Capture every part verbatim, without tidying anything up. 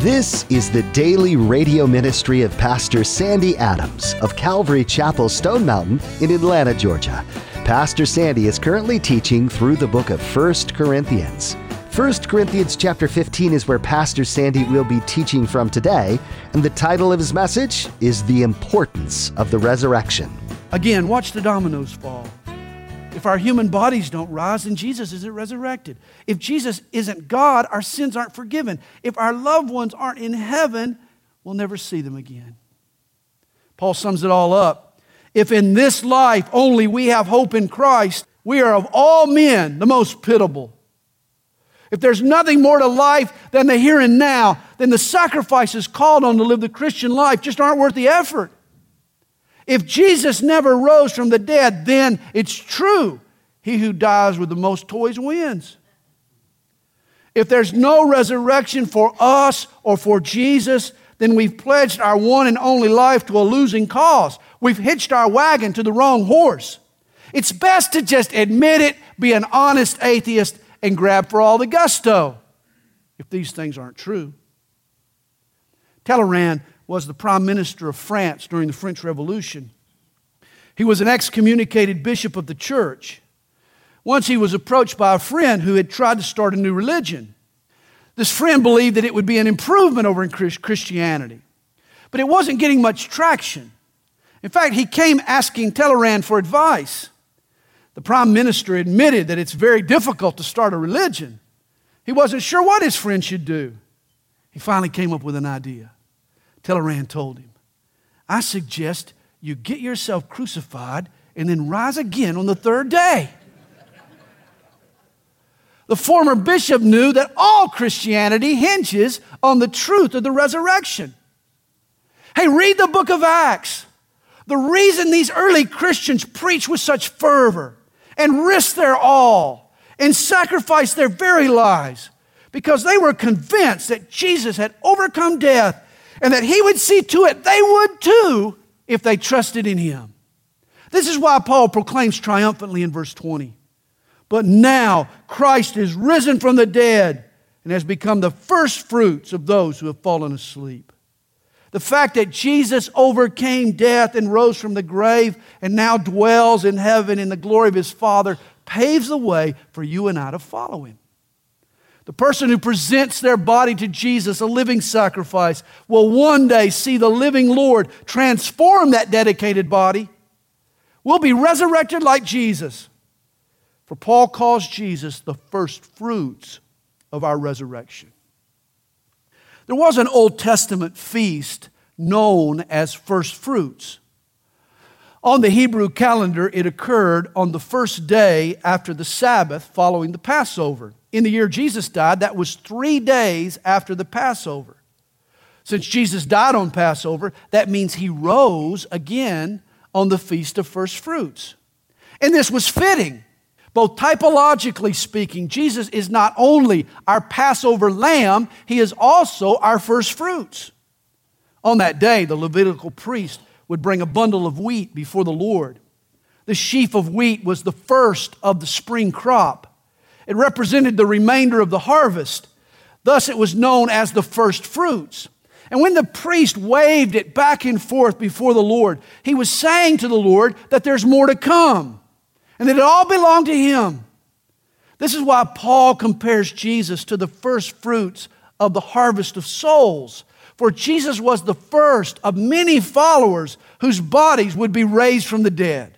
This is the daily radio ministry of Pastor Sandy Adams of Calvary Chapel, Stone Mountain in Atlanta, Georgia. Pastor Sandy is currently teaching through the book of First Corinthians. First Corinthians chapter fifteen is where Pastor Sandy will be teaching from today, and the title of his message is The Importance of the Resurrection. Again, watch the dominoes fall. If our human bodies don't rise, then Jesus isn't resurrected. If Jesus isn't God, our sins aren't forgiven. If our loved ones aren't in heaven, we'll never see them again. Paul sums it all up. If in this life only we have hope in Christ, we are of all men the most pitiable. If there's nothing more to life than the here and now, then the sacrifices called on to live the Christian life just aren't worth the effort. If Jesus never rose from the dead, then it's true, he who dies with the most toys wins. If there's no resurrection for us or for Jesus, then we've pledged our one and only life to a losing cause. We've hitched our wagon to the wrong horse. It's best to just admit it, be an honest atheist, and grab for all the gusto, if these things aren't true. Talleyrand was the Prime Minister of France during the French Revolution. He was an excommunicated bishop of the church. Once he was approached by a friend who had tried to start a new religion. This friend believed that it would be an improvement over in Christianity, but it wasn't getting much traction. In fact, he came asking Talleyrand for advice. The Prime Minister admitted that it's very difficult to start a religion. He wasn't sure what his friend should do. He finally came up with an idea. Talleyrand told him, I suggest you get yourself crucified and then rise again on the third day. The former bishop knew that all Christianity hinges on the truth of the resurrection. Hey, read the book of Acts. The reason these early Christians preached with such fervor and risked their all and sacrificed their very lives because they were convinced that Jesus had overcome death and that he would see to it they would too if they trusted in him. This is why Paul proclaims triumphantly in verse twenty. But now Christ is risen from the dead and has become the first fruits of those who have fallen asleep. The fact that Jesus overcame death and rose from the grave and now dwells in heaven in the glory of his Father paves the way for you and I to follow him. The person who presents their body to Jesus, a living sacrifice, will one day see the living Lord transform that dedicated body. We'll be resurrected like Jesus. For Paul calls Jesus the first fruits of our resurrection. There was an Old Testament feast known as first fruits. On the Hebrew calendar, it occurred on the first day after the Sabbath following the Passover. In the year Jesus died, that was three days after the Passover. Since Jesus died on Passover, that means he rose again on the Feast of First Fruits. And this was fitting. Both typologically speaking, Jesus is not only our Passover lamb, he is also our first fruits. On that day, the Levitical priest would bring a bundle of wheat before the Lord. The sheaf of wheat was the first of the spring crop. It represented the remainder of the harvest. Thus, it was known as the first fruits. And when the priest waved it back and forth before the Lord, he was saying to the Lord that there's more to come and that it all belonged to him. This is why Paul compares Jesus to the first fruits of the harvest of souls. For Jesus was the first of many followers whose bodies would be raised from the dead.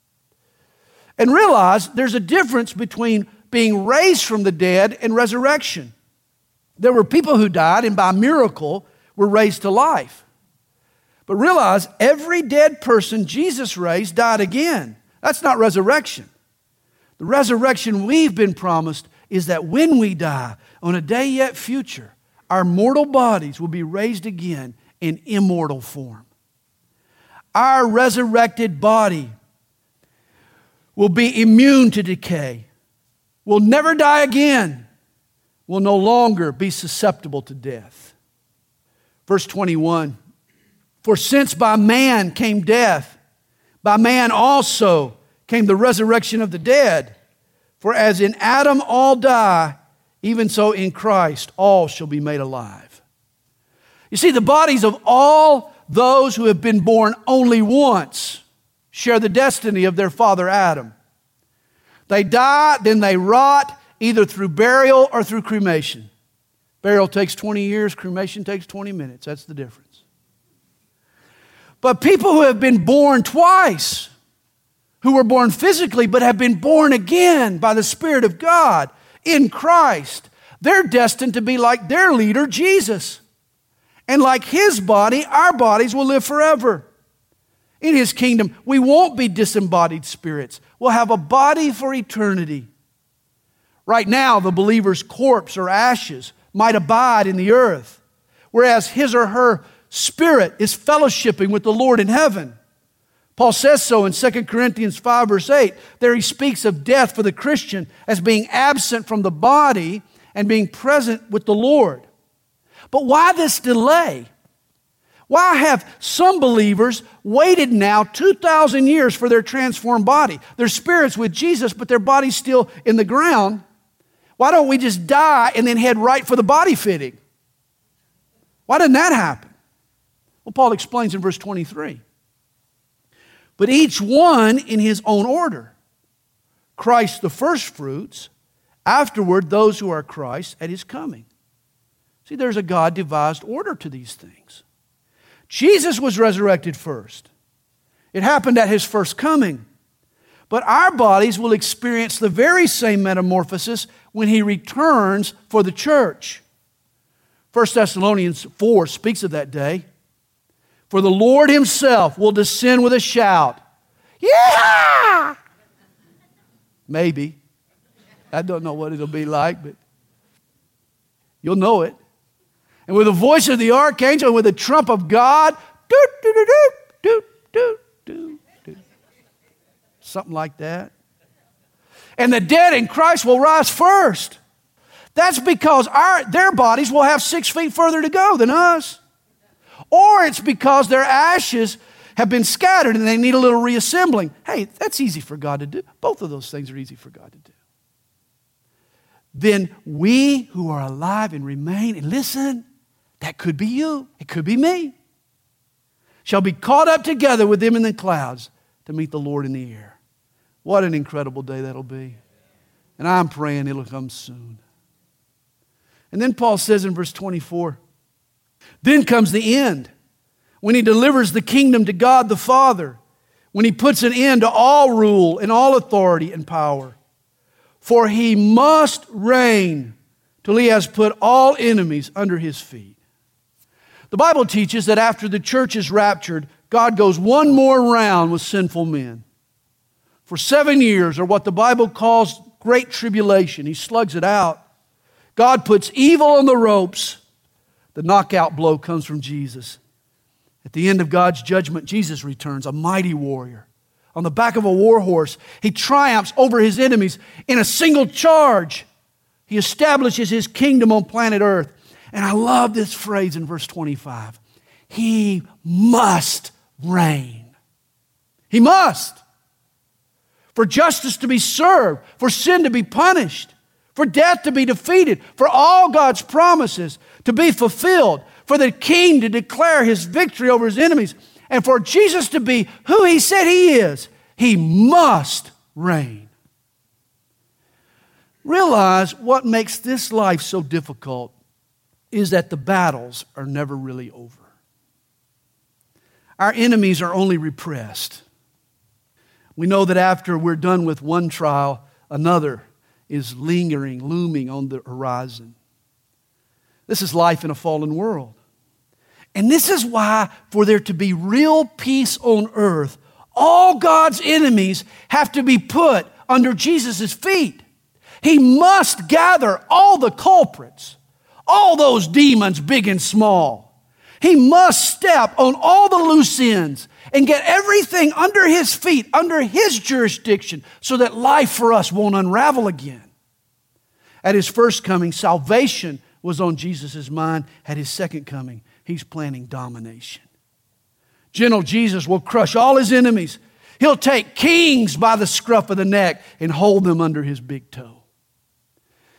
And realize there's a difference between being raised from the dead and resurrection. There were people who died and by miracle were raised to life. But realize every dead person Jesus raised died again. That's not resurrection. The resurrection we've been promised is that when we die, on a day yet future, our mortal bodies will be raised again in immortal form. Our resurrected body will be immune to decay, will never die again, will no longer be susceptible to death. Verse twenty-one, for since by man came death, by man also came the resurrection of the dead. For as in Adam all die, even so in Christ all shall be made alive. You see, the bodies of all those who have been born only once share the destiny of their father Adam. They die, then they rot, either through burial or through cremation. Burial takes twenty years, cremation takes twenty minutes. That's the difference. But people who have been born twice, who were born physically but have been born again by the Spirit of God in Christ, they're destined to be like their leader, Jesus. And like His body, our bodies will live forever. In His kingdom, we won't be disembodied spirits. We'll have a body for eternity. Right now, the believer's corpse or ashes might abide in the earth, whereas his or her spirit is fellowshipping with the Lord in heaven. Paul says so in Second Corinthians five, verse eight. There he speaks of death for the Christian as being absent from the body and being present with the Lord. But why this delay? Why have some believers waited now two thousand years for their transformed body? Their spirit's with Jesus, but their body's still in the ground. Why don't we just die and then head right for the body fitting? Why didn't that happen? Well, Paul explains in verse twenty-three. But each one in his own order. Christ the first fruits, afterward those who are Christ at His coming. See, there's a God-devised order to these things. Jesus was resurrected first. It happened at His first coming. But our bodies will experience the very same metamorphosis when He returns for the church. First Thessalonians four speaks of that day. For the Lord Himself will descend with a shout. Yeah! Maybe. I don't know what it'll be like, but you'll know it. And with the voice of the archangel and with the trump of God, doo, doo, doo, doo, doo, doo, doo, doo. Something like that. And the dead in Christ will rise first. That's because our, their bodies will have six feet further to go than us. Or it's because their ashes have been scattered and they need a little reassembling. Hey, that's easy for God to do. Both of those things are easy for God to do. Then we who are alive and remain, and listen, that could be you, it could be me, shall be caught up together with them in the clouds to meet the Lord in the air. What an incredible day that'll be. And I'm praying it'll come soon. And then Paul says in verse twenty-four, then comes the end, when He delivers the kingdom to God the Father, when He puts an end to all rule and all authority and power. For He must reign till He has put all enemies under His feet. The Bible teaches that after the church is raptured, God goes one more round with sinful men. For seven years, or what the Bible calls great tribulation, He slugs it out. God puts evil on the ropes. The knockout blow comes from Jesus. At the end of God's judgment, Jesus returns, a mighty warrior. On the back of a war horse, He triumphs over His enemies in a single charge. He establishes His kingdom on planet Earth. And I love this phrase in verse twenty-five. He must reign. He must. For justice to be served, for sin to be punished, for death to be defeated, for all God's promises to be fulfilled, for the King to declare His victory over His enemies, and for Jesus to be who He said He is. He must reign. Realize what makes this life so difficult is that the battles are never really over. Our enemies are only repressed. We know that after we're done with one trial, another is lingering, looming on the horizon. This is life in a fallen world. And this is why, for there to be real peace on earth, all God's enemies have to be put under Jesus' feet. He must gather all the culprits, all those demons, big and small. He must step on all the loose ends and get everything under His feet, under His jurisdiction, so that life for us won't unravel again. At His first coming, salvation was on Jesus' mind. At His second coming, He's planning domination. Gentle Jesus will crush all His enemies. He'll take kings by the scruff of the neck and hold them under His big toe.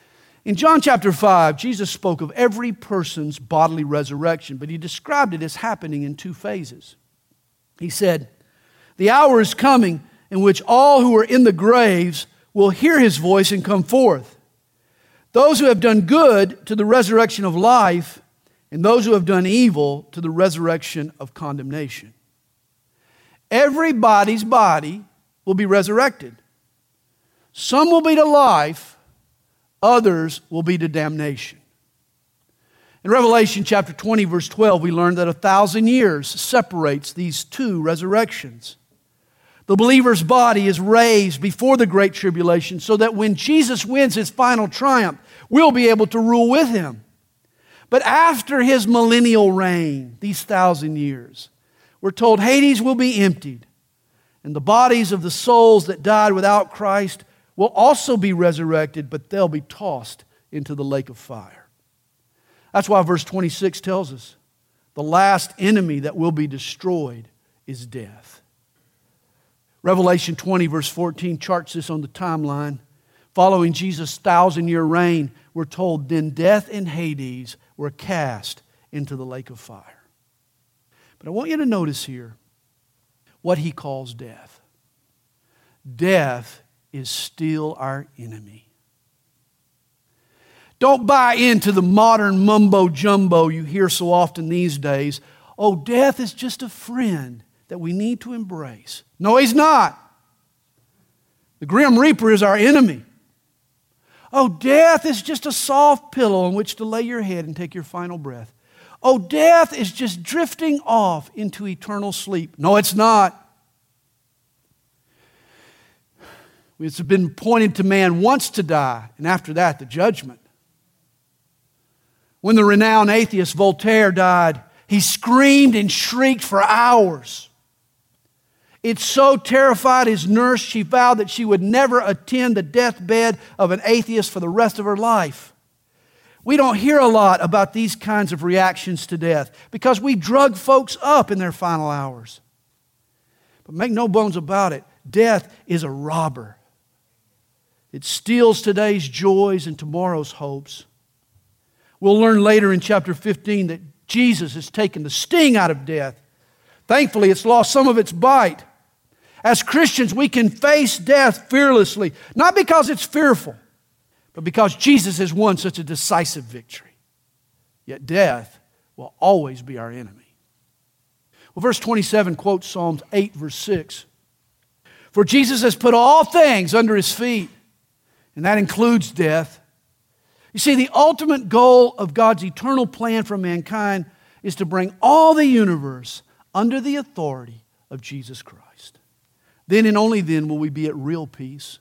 In John chapter five, Jesus spoke of every person's bodily resurrection, but he described it as happening in two phases. He said, "The hour is coming in which all who are in the graves will hear his voice and come forth. Those who have done good to the resurrection of life, and those who have done evil to the resurrection of condemnation." Everybody's body will be resurrected. Some will be to life, others will be to damnation. In Revelation chapter twenty, verse twelve, we learn that a thousand years separates these two resurrections. The believer's body is raised before the Great Tribulation so that when Jesus wins his final triumph, we'll be able to rule with him. But after his millennial reign, these thousand years, we're told Hades will be emptied, and the bodies of the souls that died without Christ will also be resurrected, but they'll be tossed into the lake of fire. That's why verse twenty-six tells us the last enemy that will be destroyed is death. Revelation twenty, verse fourteen charts this on the timeline. Following Jesus' thousand-year reign, we're told, then death and Hades were cast into the lake of fire. But I want you to notice here what he calls death. Death is still our enemy. Don't buy into the modern mumbo-jumbo you hear so often these days. Oh, death is just a friend that we need to embrace. No, he's not. The Grim Reaper is our enemy. Oh, death is just a soft pillow on which to lay your head and take your final breath. Oh, death is just drifting off into eternal sleep. No, it's not. It's been pointed to man once to die, and after that, the judgment. When the renowned atheist Voltaire died, he screamed and shrieked for hours. It so terrified his nurse, she vowed that she would never attend the deathbed of an atheist for the rest of her life. We don't hear a lot about these kinds of reactions to death because we drug folks up in their final hours. But make no bones about it, death is a robber. It steals today's joys and tomorrow's hopes. We'll learn later in chapter fifteen that Jesus has taken the sting out of death. Thankfully, it's lost some of its bite. As Christians, we can face death fearlessly, not because it's fearful, but because Jesus has won such a decisive victory. Yet death will always be our enemy. Well, verse twenty-seven quotes Psalms eight, verse six. For Jesus has put all things under his feet, and that includes death. You see, the ultimate goal of God's eternal plan for mankind is to bring all the universe under the authority of Jesus Christ. Then and only then will we be at real peace.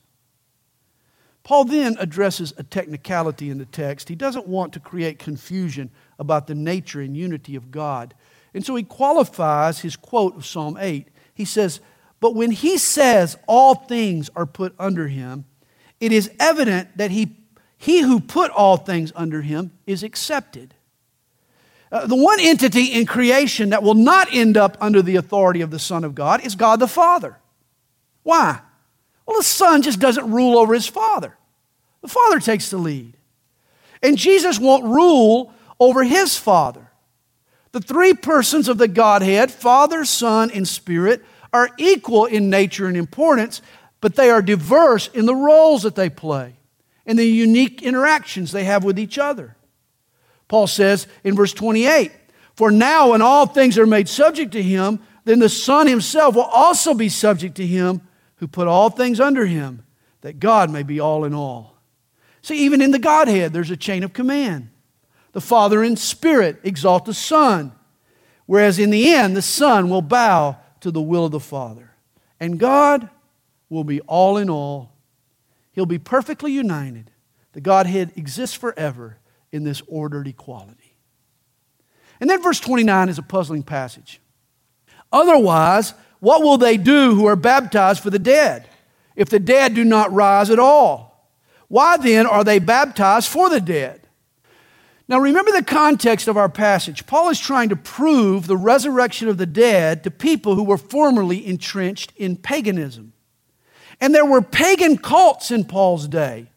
Paul then addresses a technicality in the text. He doesn't want to create confusion about the nature and unity of God. And so he qualifies his quote of Psalm eight. He says, but when he says all things are put under him, it is evident that he, he who put all things under him is accepted. Uh, the one entity in creation that will not end up under the authority of the Son of God is God the Father. Why? Well, the Son just doesn't rule over his Father. The Father takes the lead. And Jesus won't rule over his Father. The three persons of the Godhead, Father, Son, and Spirit, are equal in nature and importance, but they are diverse in the roles that they play and the unique interactions they have with each other. Paul says in verse twenty-eight, for now when all things are made subject to him, then the Son himself will also be subject to him who put all things under him, that God may be all in all. See, even in the Godhead, there's a chain of command. The Father in spirit exalt the Son, whereas in the end, the Son will bow to the will of the Father. And God will be all in all. He'll be perfectly united. The Godhead exists forever in this ordered equality. And then verse twenty-nine is a puzzling passage. Otherwise, what will they do who are baptized for the dead, if the dead do not rise at all? Why then are they baptized for the dead? Now remember the context of our passage. Paul is trying to prove the resurrection of the dead to people who were formerly entrenched in paganism. And there were pagan cults in Paul's day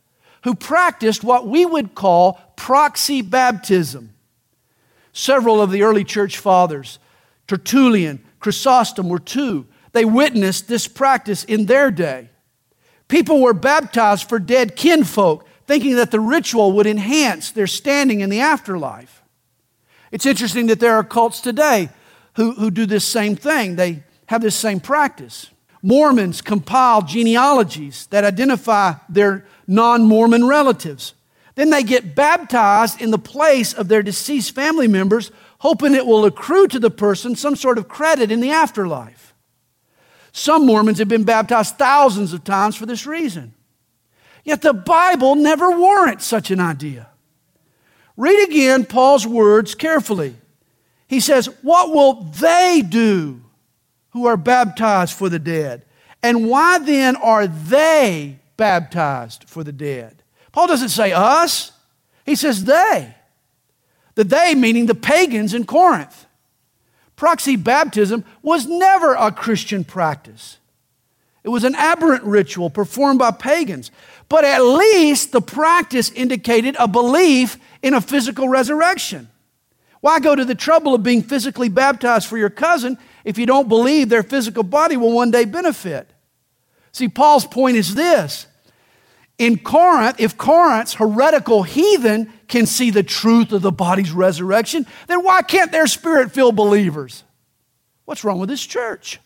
who practiced what we would call proxy baptism. Several of the early church fathers, Tertullian, Chrysostom were two. They witnessed this practice in their day. People were baptized for dead kinfolk, thinking that the ritual would enhance their standing in the afterlife. It's interesting that there are cults today who, who do this same thing. They have this same practice. Mormons compile genealogies that identify their non-Mormon relatives. Then they get baptized in the place of their deceased family members, hoping it will accrue to the person some sort of credit in the afterlife. Some Mormons have been baptized thousands of times for this reason. Yet the Bible never warrants such an idea. Read again Paul's words carefully. He says, "What will they do who are baptized for the dead? And why then are they baptized for the dead?" Paul doesn't say us. He says they. The they meaning the pagans in Corinth. Proxy baptism was never a Christian practice. It was an aberrant ritual performed by pagans. But at least the practice indicated a belief in a physical resurrection. Why go to the trouble of being physically baptized for your cousin if you don't believe their physical body will one day benefit? See, Paul's point is this. In Corinth, if Corinth's heretical heathen can see the truth of the body's resurrection, then why can't their spirit-filled believers? What's wrong with this church?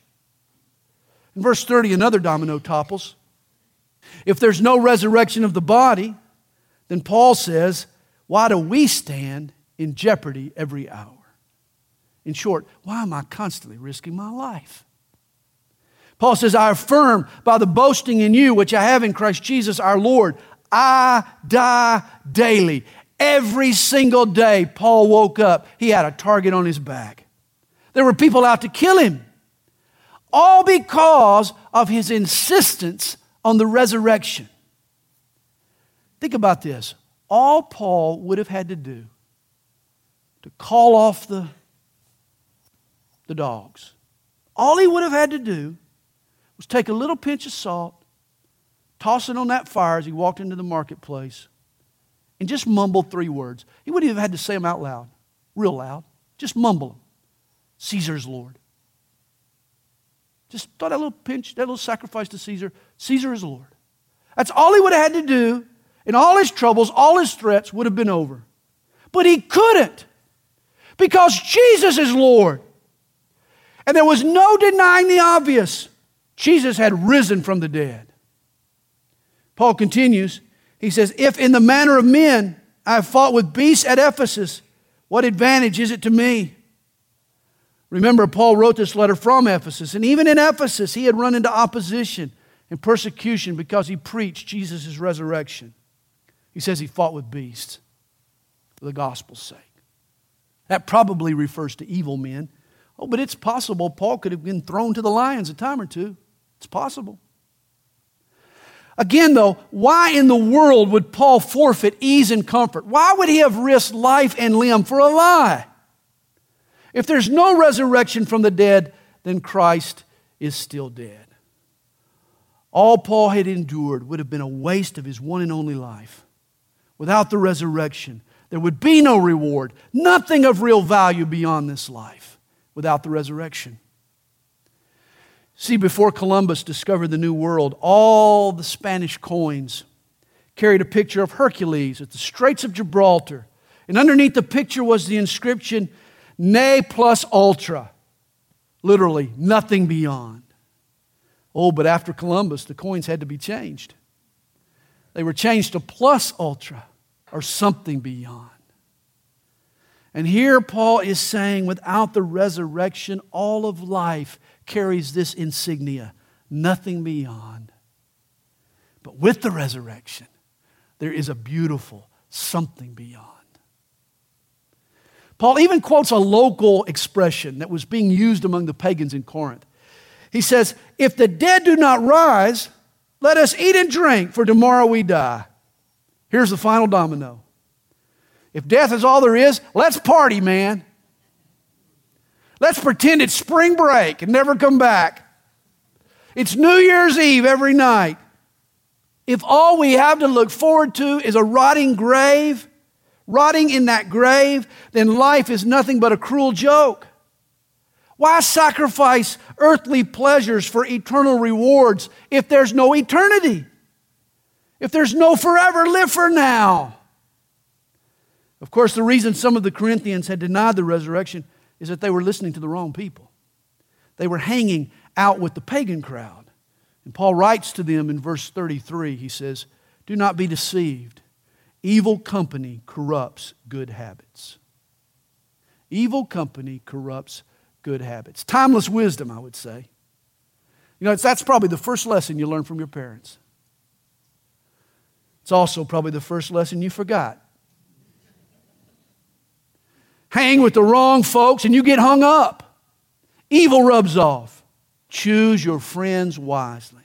In verse thirty, another domino topples. If there's no resurrection of the body, then Paul says, why do we stand in jeopardy every hour? In short, why am I constantly risking my life? Paul says, I affirm by the boasting in you, which I have in Christ Jesus our Lord, I die daily. Every single day Paul woke up, he had a target on his back. There were people out to kill him. All because of his insistence on the resurrection. Think about this. All Paul would have had to do to call off the, the dogs, all he would have had to do was take a little pinch of salt, toss it on that fire as he walked into the marketplace, and just mumble three words. He wouldn't even have had to say them out loud, real loud. Just mumble them. Caesar's Lord. Just throw that little pinch, that little sacrifice to Caesar. Caesar is Lord. That's all he would have had to do, and all his troubles, all his threats would have been over. But he couldn't, because Jesus is Lord. And there was no denying the obvious. Jesus had risen from the dead. Paul continues, he says, if in the manner of men I have fought with beasts at Ephesus, what advantage is it to me? Remember, Paul wrote this letter from Ephesus, and even in Ephesus, he had run into opposition and persecution because he preached Jesus' resurrection. He says he fought with beasts for the gospel's sake. That probably refers to evil men. Oh, but it's possible Paul could have been thrown to the lions a time or two. It's possible. Again, though, why in the world would Paul forfeit ease and comfort? Why would he have risked life and limb for a lie? If there's no resurrection from the dead, then Christ is still dead. All Paul had endured would have been a waste of his one and only life. Without the resurrection, there would be no reward, nothing of real value beyond this life without the resurrection. See, before Columbus discovered the New World, all the Spanish coins carried a picture of Hercules at the Straits of Gibraltar. And underneath the picture was the inscription, Ne plus ultra. Literally, nothing beyond. Oh, but after Columbus, the coins had to be changed. They were changed to plus ultra, or something beyond. And here Paul is saying, without the resurrection, all of life carries this insignia, nothing beyond. But with the resurrection, there is a beautiful something beyond. Paul even quotes a local expression that was being used among the pagans in Corinth. He says, if the dead do not rise, let us eat and drink, for tomorrow we die. Here's the final domino. If death is all there is, let's party, man. Let's pretend it's spring break and never come back. It's New Year's Eve every night. If all we have to look forward to is a rotting grave, rotting in that grave, then life is nothing but a cruel joke. Why sacrifice earthly pleasures for eternal rewards if there's no eternity? If there's no forever, live for now. Of course, the reason some of the Corinthians had denied the resurrection is that they were listening to the wrong people. They were hanging out with the pagan crowd. And Paul writes to them in verse thirty-three, he says, "Do not be deceived. Evil company corrupts good habits." Evil company corrupts good habits. Timeless wisdom, I would say. You know, it's, that's probably the first lesson you learn from your parents. It's also probably the first lesson you forgot. Hang with the wrong folks and you get hung up. Evil rubs off. Choose your friends wisely.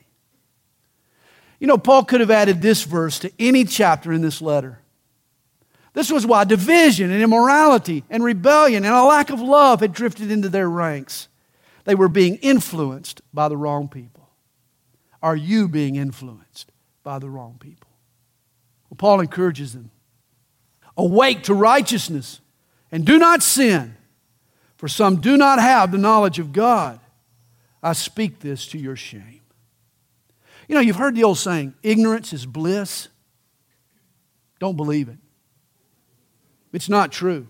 You know, Paul could have added this verse to any chapter in this letter. This was why division and immorality and rebellion and a lack of love had drifted into their ranks. They were being influenced by the wrong people. Are you being influenced by the wrong people? Well, Paul encourages them. Awake to righteousness and do not sin, for some do not have the knowledge of God. I speak this to your shame. You know, you've heard the old saying, ignorance is bliss. Don't believe it. It's not true.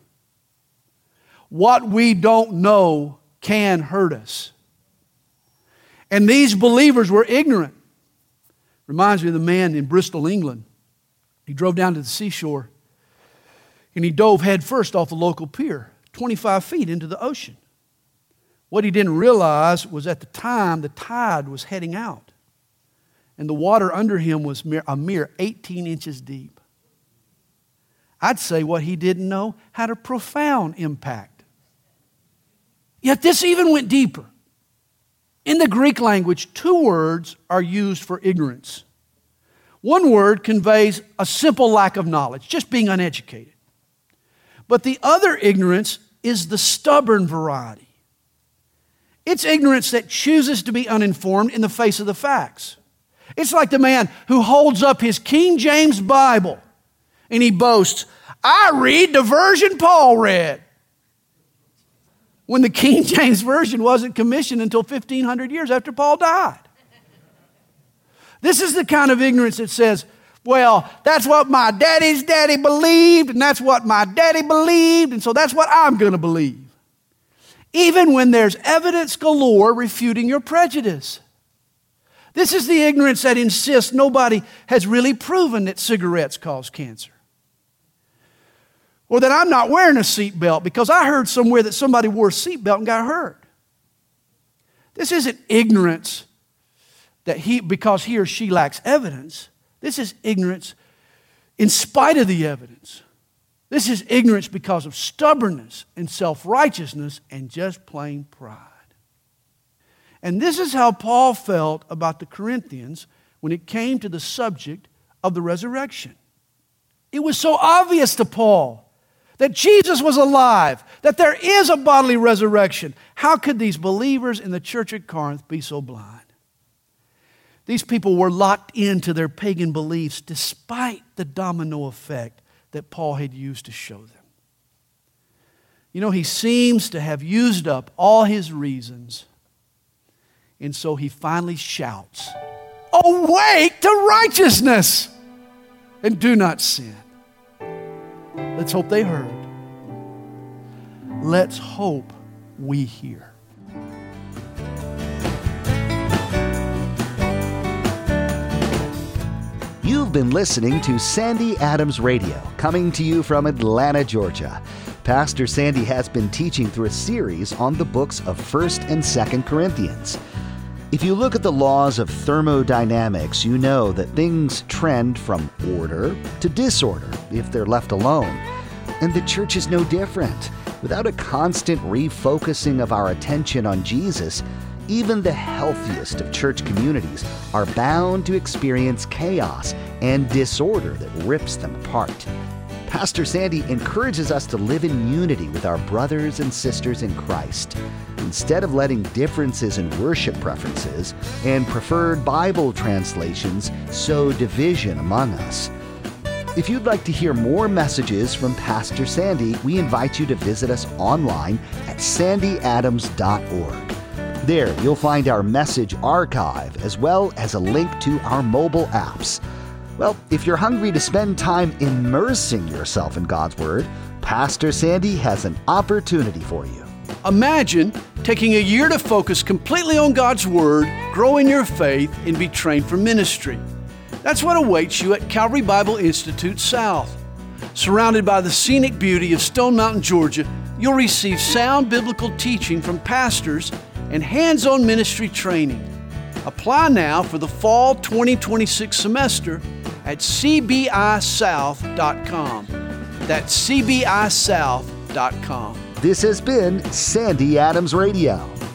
What we don't know can hurt us. And these believers were ignorant. Reminds me of the man in Bristol, England. He drove down to the seashore and he dove head first off the local pier, twenty-five feet into the ocean. What he didn't realize was at the time the tide was heading out and the water under him was a mere eighteen inches deep. I'd say what he didn't know had a profound impact. Yet this even went deeper. In the Greek language, two words are used for ignorance. One word conveys a simple lack of knowledge, just being uneducated. But the other ignorance is the stubborn variety. It's ignorance that chooses to be uninformed in the face of the facts. It's like the man who holds up his King James Bible and he boasts, "I read the version Paul read." When the King James Version wasn't commissioned until fifteen hundred years after Paul died. This is the kind of ignorance that says, well, that's what my daddy's daddy believed, and that's what my daddy believed, and so that's what I'm going to believe. Even when there's evidence galore refuting your prejudice. This is the ignorance that insists nobody has really proven that cigarettes cause cancer. Or that I'm not wearing a seatbelt because I heard somewhere that somebody wore a seatbelt and got hurt. This isn't ignorance that he, because he or she lacks evidence. This is ignorance in spite of the evidence. This is ignorance because of stubbornness and self-righteousness and just plain pride. And this is how Paul felt about the Corinthians when it came to the subject of the resurrection. It was so obvious to Paul that Jesus was alive, that there is a bodily resurrection. How could these believers in the church at Corinth be so blind? These people were locked into their pagan beliefs despite the domino effect that Paul had used to show them. You know, he seems to have used up all his reasons, and so he finally shouts, "Awake to righteousness and do not sin." Let's hope they heard. Let's hope we hear. You've been listening to Sandy Adams Radio, coming to you from Atlanta, Georgia. Pastor Sandy has been teaching through a series on the books of First and Second Corinthians. If you look at the laws of thermodynamics, you know that things trend from order to disorder if they're left alone. And the church is no different. Without a constant refocusing of our attention on Jesus, even the healthiest of church communities are bound to experience chaos and disorder that rips them apart. Pastor Sandy encourages us to live in unity with our brothers and sisters in Christ, instead of letting differences in worship preferences and preferred Bible translations sow division among us. If you'd like to hear more messages from Pastor Sandy, we invite you to visit us online at sandy adams dot org. There, you'll find our message archive as well as a link to our mobile apps. Well, if you're hungry to spend time immersing yourself in God's Word, Pastor Sandy has an opportunity for you. Imagine taking a year to focus completely on God's Word, grow in your faith, and be trained for ministry. That's what awaits you at Calvary Bible Institute South. Surrounded by the scenic beauty of Stone Mountain, Georgia, you'll receive sound biblical teaching from pastors and hands-on ministry training. Apply now for the fall twenty twenty-six semester at c b i south dot com. That's c b i south dot com. This has been Sandy Adams Radio.